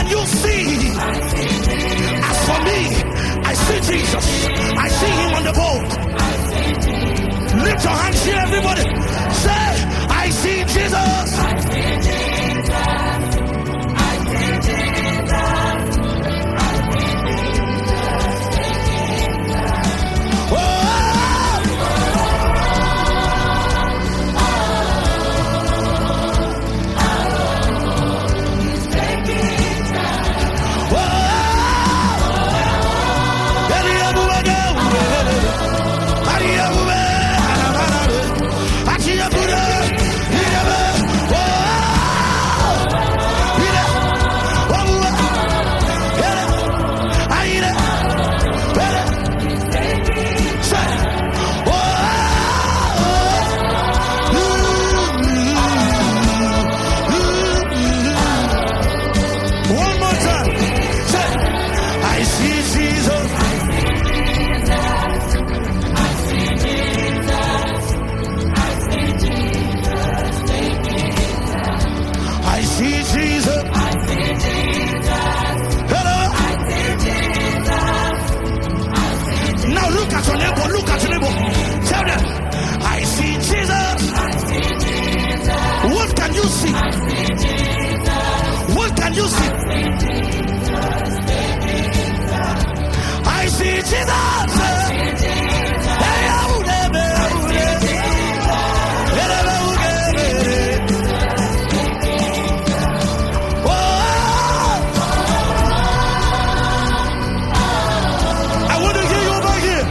can you see? As for me, I see Jesus. I see him on the boat. Lift your hands here, everybody. Say, I see Jesus. I see Jesus. I see Jesus. I see Jesus. Oh! What can you see? I see Jesus. I want to hear you over here.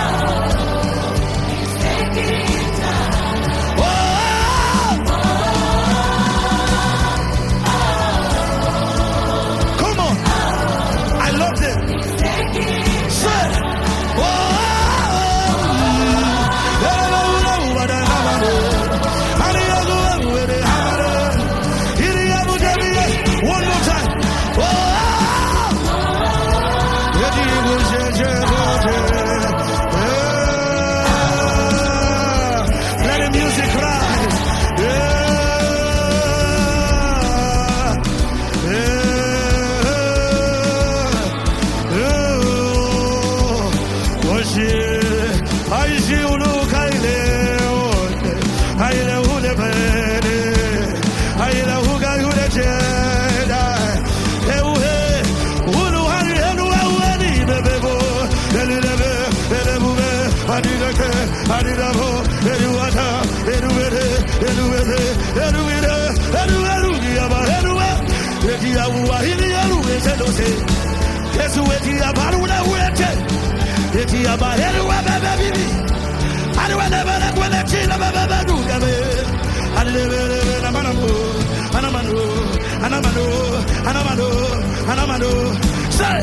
Say,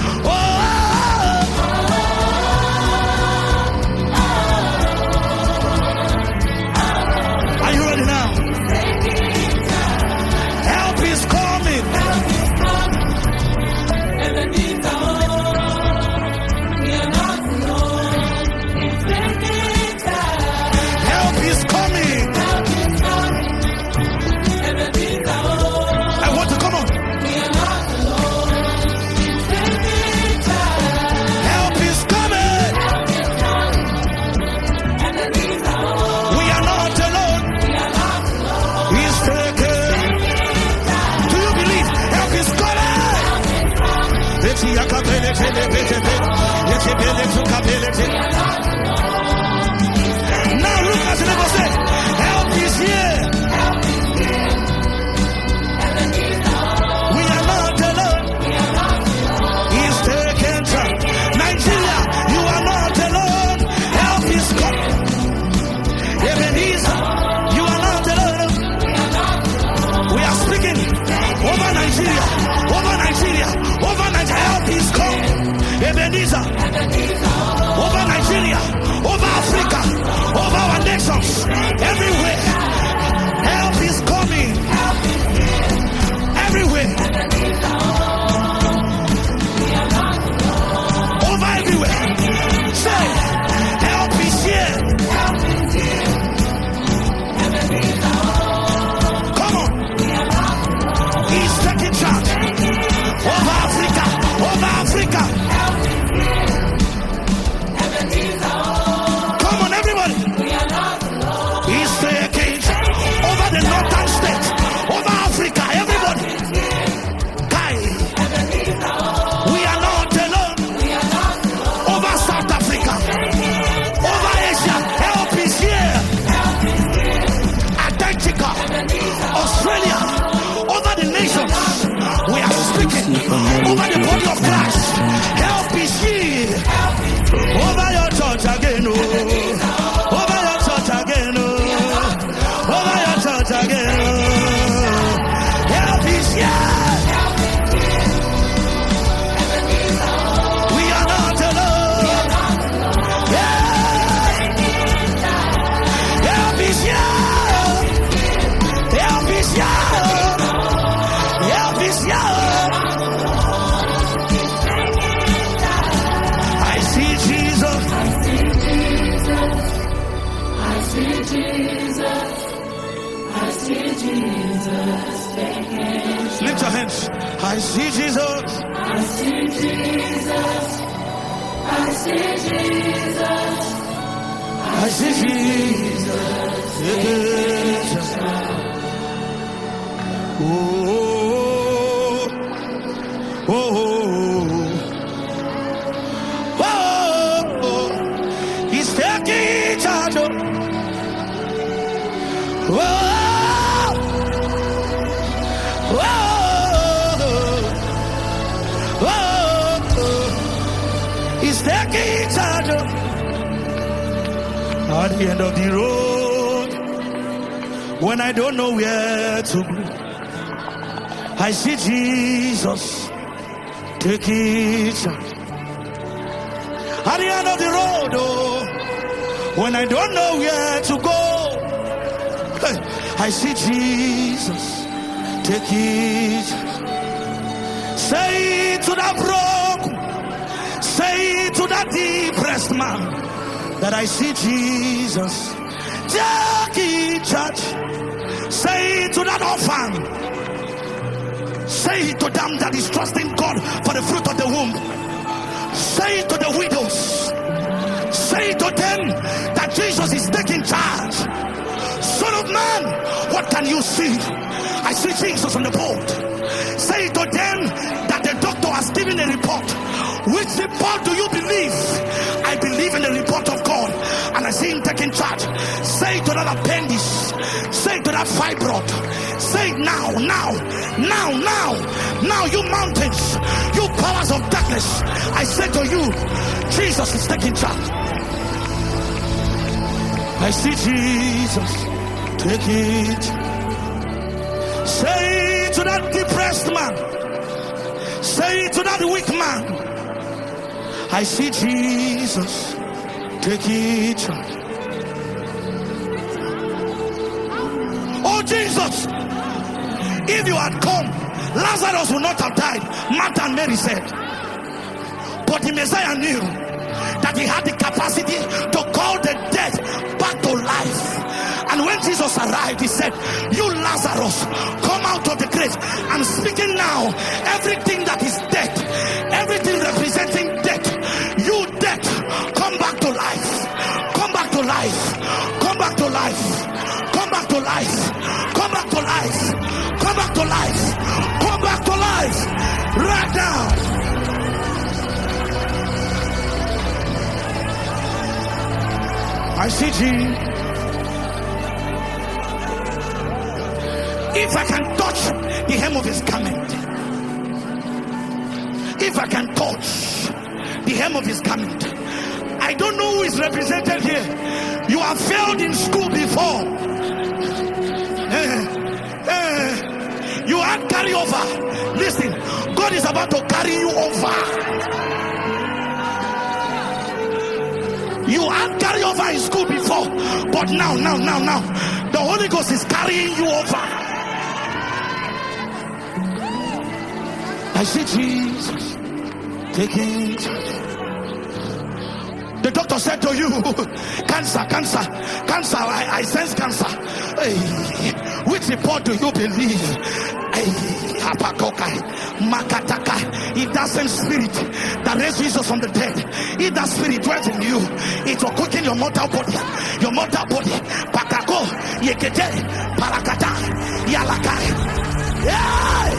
are you ready now? Help is coming. Help is coming. I want to come on. Help is coming. We are not alone. He's taken. Do you believe help is coming? Now look at the neighbor, say, help is here. We are not alone. He's taken charge. Nigeria, you are not alone. Help is coming. Ebenezer, you are not alone. We are speaking over Nigeria, over Nigeria, over Nigeria. Help is coming. Ebenezer, over Nigeria, over Africa, over our nations, everywhere. Help is coming. Everywhere. Over everywhere. Say, help is here. Come on. He's taking charge. Jesus. I see Jesus taking. Lift your hands. I see Jesus. I see Jesus. I see Jesus. I see Jesus taking charge. Oh, oh, oh, oh, he's taking charge. Oh, oh, oh, he's taking charge. At the end of the road, when I don't know where to go, I see Jesus taking charge. At the end of the road, oh, when I don't know where to go, I see Jesus taking charge. Say to that broken, say to that depressed man, that I see Jesus taking charge. Say to that orphan, say to them that is trusting God for the fruit of the womb. Say to the widows, say to them that Jesus is taking charge. Son of man, what can you see? I see Jesus on the boat. Say to them that the doctor has given a report. Which report do you believe? I believe in the report of God, and I see him taking charge. Say to that appendix, say to that fibroid, say now, you mountains, you powers of darkness, I say to you, Jesus is taking charge. I see Jesus taking charge. Say to that depressed man, say to that weak man, I see Jesus taking charge. Oh Jesus, if you had come, Lazarus would not have died, Martha and Mary said. But the Messiah knew that he had the capacity to call the dead back to life. And when Jesus arrived, he said, you Lazarus, come out of the grave. I'm speaking now. Everything that is dead, everything representing death, you death, come back to life. Come back to life. Come back to life. Come back to life. Come back to life. Come back to life. Come back to life. Right now. I see Jesus. If I can touch the hem of his garment, if I can touch the hem of his garment, I don't know who is represented here. You have failed in school before. You had carryover. Listen, God is about to carry you over. You had carryover in school before, but now, the Holy Ghost is carrying you over. I see Jesus taking charge. The doctor said to you, cancer, I sense cancer. Hey, which report do you believe? If that same spirit that raised Jesus from the dead, if that spirit dwells in you, it will quicken your mortal body. Your mortal body. Pakako, yekete, parakata, yalakai. Yeah!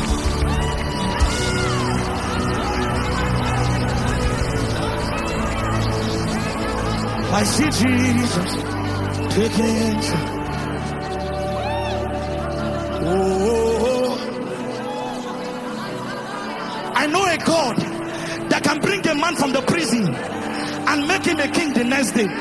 I see Jesus taking charge. Oh, I know a God that can bring a man from the prison and make him a king the next day.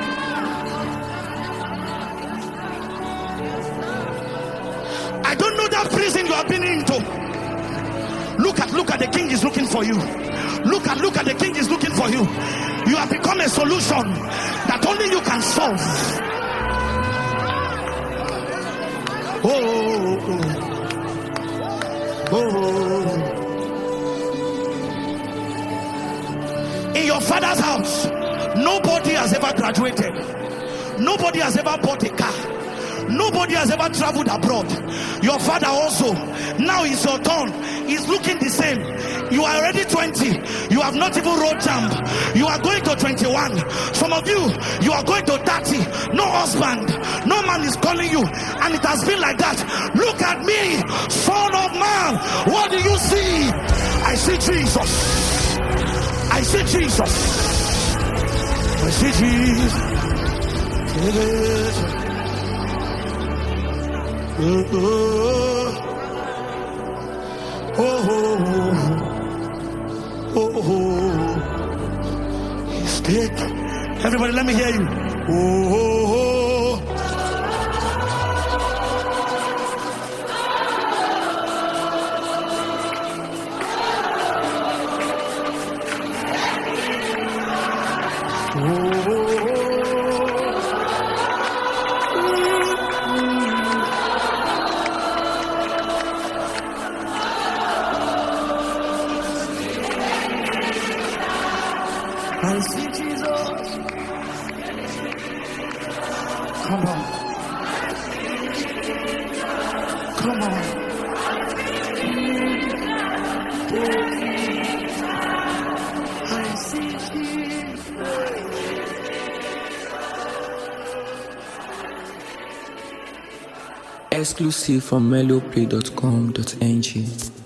I don't know that prison you have been into. Look at the king is looking for you. Look at the king is looking for you. You have become a solution that only you can solve. In your father's house, nobody has ever graduated. Nobody has ever bought a car. Nobody has ever traveled abroad. Your father also. Now it's your turn. He's looking the same. You are already 20. You have not even road jump. You are going to 21. Some of you are going to 30. No husband. No man is calling you. And it has been like that. Look at me, son of man. What do you see? I see Jesus. I see Jesus. I see Jesus. He's dead. Everybody, let me hear you. I see Jesus. Come on. Come on. I see Jesus. Exclusive from meloplay.com.ng.